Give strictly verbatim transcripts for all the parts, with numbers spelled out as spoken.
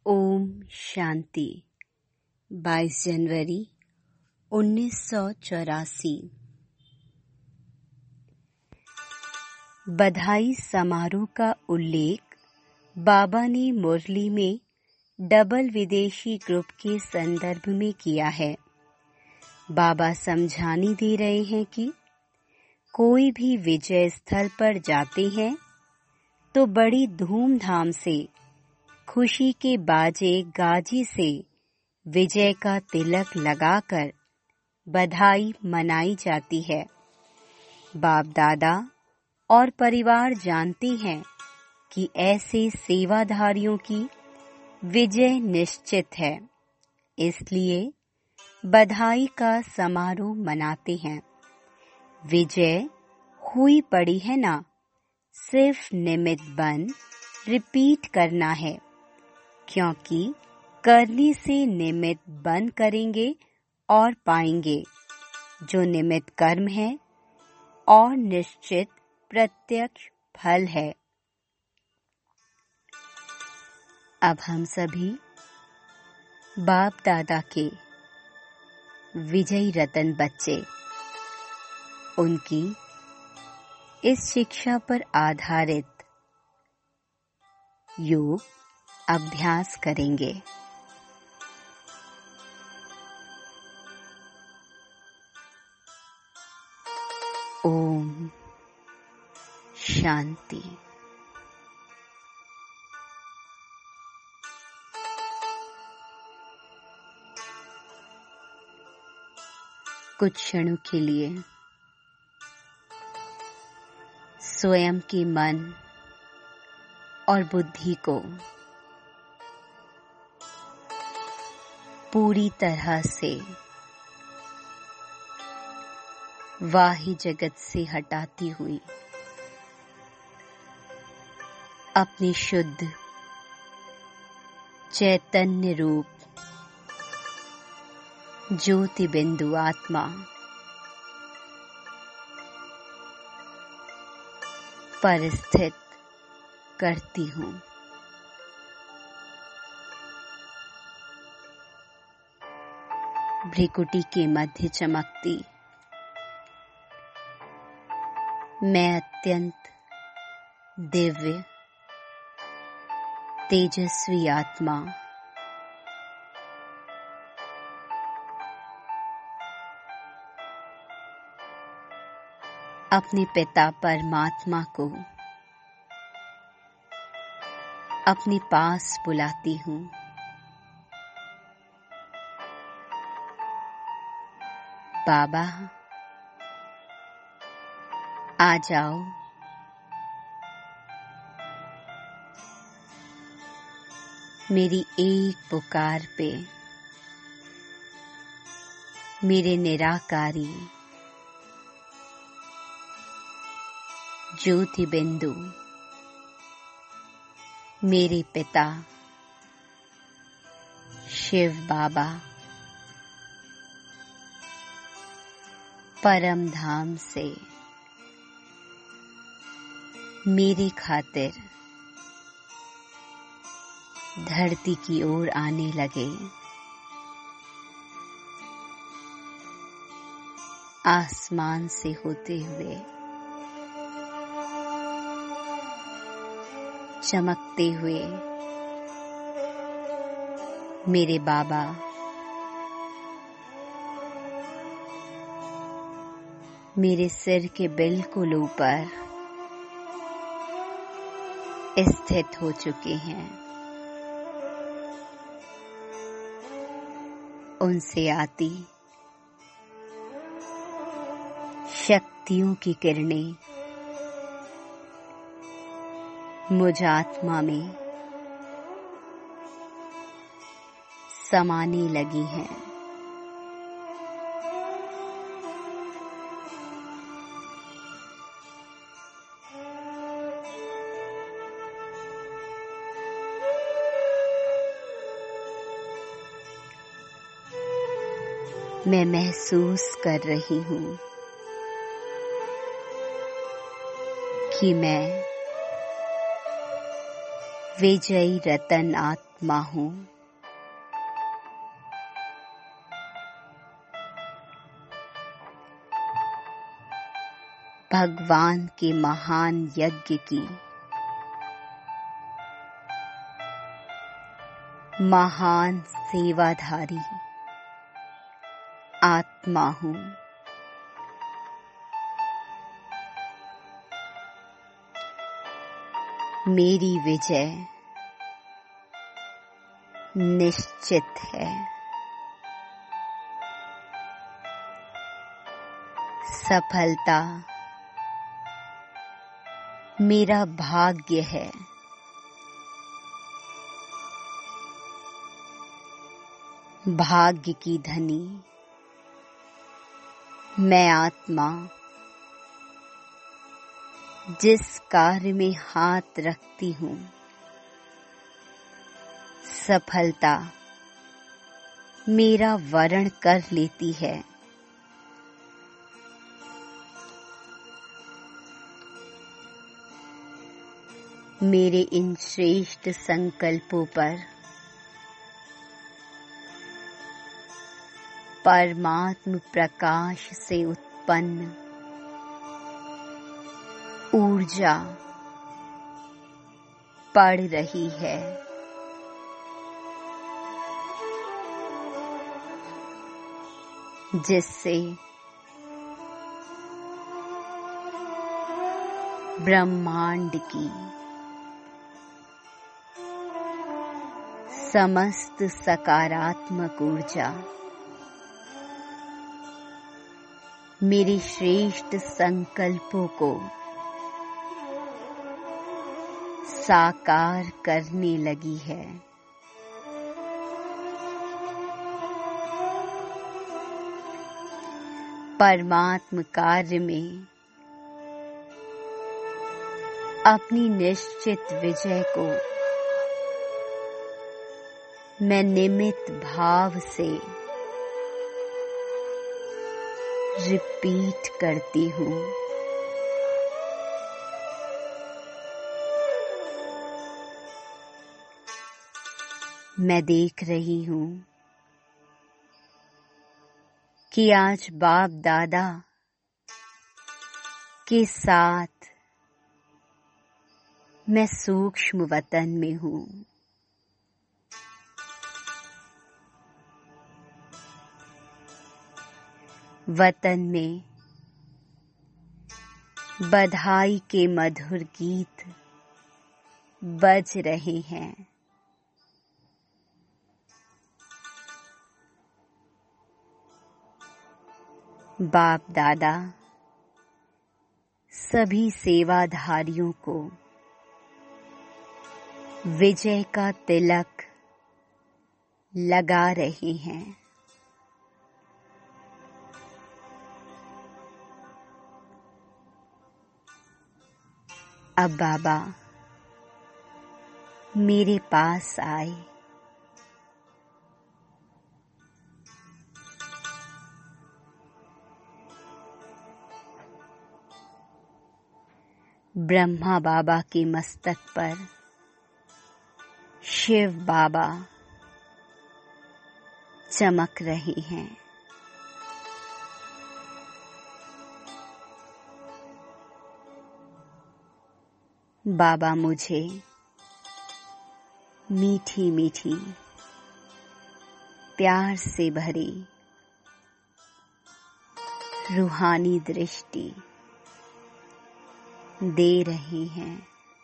ओम शांति। बाईस जनवरी उन्नीस सौ चौरासी। बधाई समारोह का उल्लेख बाबा ने मुरली में डबल विदेशी ग्रुप के संदर्भ में किया है। बाबा समझाने दे रहे हैं कि कोई भी विजय स्थल पर जाते हैं तो बड़ी धूमधाम से खुशी के बाजे गाजी से विजय का तिलक लगाकर बधाई मनाई जाती है। बाप दादा और परिवार जानते हैं कि ऐसे सेवाधारियों की विजय निश्चित है, इसलिए बधाई का समारोह मनाते हैं। विजय हुई पड़ी है ना, सिर्फ निमित्त बन रिपीट करना है, क्योंकि करने से निमित्त बन करेंगे और पाएंगे जो निमित्त कर्म है और निश्चित प्रत्यक्ष फल है। अब हम सभी बाप दादा के विजयी रतन बच्चे उनकी इस शिक्षा पर आधारित योग अभ्यास करेंगे। ओम शांति। कुछ क्षणों के लिए स्वयं के मन और बुद्धि को पूरी तरह से बाह्य जगत से हटाती हुई अपनी शुद्ध चैतन्य रूप ज्योति बिंदु आत्मा पर स्थित करती हूँ। भ्रिकुटी के मध्य चमकती मैं अत्यंत दिव्य तेजस्वी आत्मा अपने पिता परमात्मा को अपने पास बुलाती हूँ। बाबा आ जाओ, मेरी एक पुकार पे मेरे निराकारी ज्योति बिंदु मेरे पिता शिव बाबा परम धाम से मेरी खातिर धरती की ओर आने लगे। आसमान से होते हुए चमकते हुए मेरे बाबा मेरे सिर के बिल्कुल ऊपर स्थित हो चुके हैं। उनसे आती शक्तियों की किरणें मुझ आत्मा में समाने लगी हैं। मैं महसूस कर रही हूँ कि मैं विजयी रतन आत्मा आत्मा हूँ। भगवान के महान यज्ञ की महान सेवाधारी आत्मा हूँ। मेरी विजय निश्चित है। सफलता मेरा भाग्य है। भाग्य की धनी मैं आत्मा जिस कार्य में हाथ रखती हूँ, सफलता मेरा वरण कर लेती है। मेरे इन श्रेष्ठ संकल्पों पर परमात्म प्रकाश से उत्पन्न ऊर्जा पड़ रही है। जिससे ब्रह्मांड की समस्त सकारात्मक ऊर्जा मेरे श्रेष्ठ संकल्पों को साकार करने लगी है। परमात्म कार्य में अपनी निश्चित विजय को मैं निमित्त भाव से रिपीट करती हूँ। मैं देख रही हूँ कि आज बाप दादा के साथ मैं सूक्ष्म वतन में हूँ। वतन में बधाई के मधुर गीत बज रहे हैं। बाप दादा सभी सेवाधारियों को विजय का तिलक लगा रहे हैं। अब बाबा मेरे पास आए। ब्रह्मा बाबा के मस्तक पर शिव बाबा चमक रहे हैं। बाबा मुझे मीठी मीठी प्यार से भरी रूहानी दृष्टि दे रहे हैं।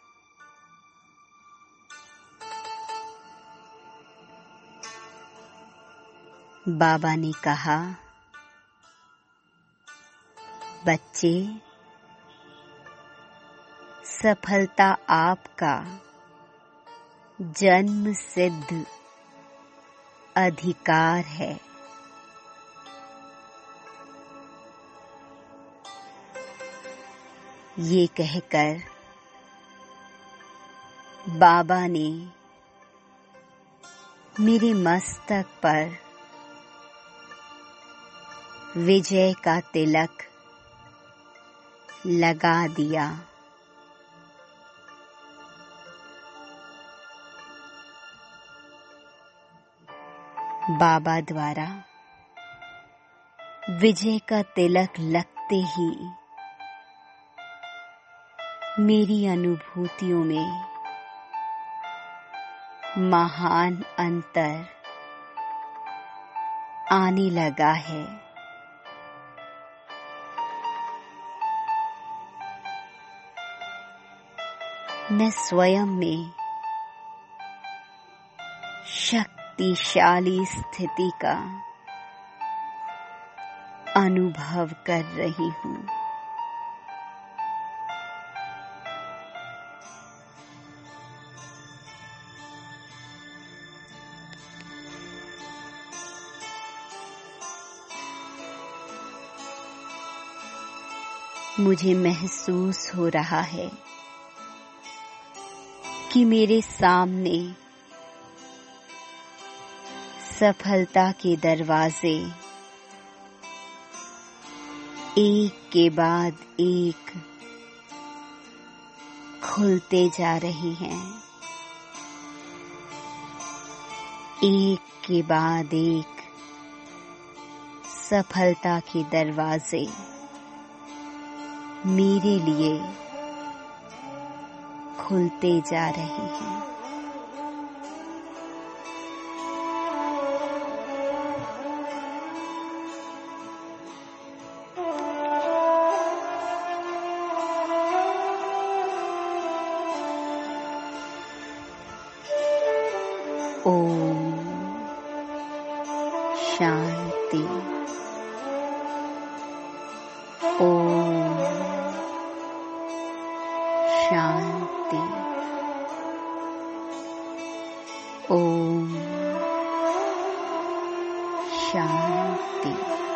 बाबा ने कहा, बच्चे, सफलता आपका जन्म सिद्ध अधिकार है। ये कहकर बाबा ने मेरे मस्तक पर विजय का तिलक लगा दिया। बाबा द्वारा विजय का तिलक लगते ही मेरी अनुभूतियों में महान अंतर आने लगा है। मैं स्वयं में शक्तिशाली स्थिति का अनुभव कर रही हूँ। मुझे महसूस हो रहा है कि मेरे सामने सफलता के दरवाजे एक के बाद एक खुलते जा रहे हैं। एक के बाद एक सफलता के दरवाजे मेरे लिए खुलते जा रहे हैं। ओम शांति। ओम शांति। ओम शांति।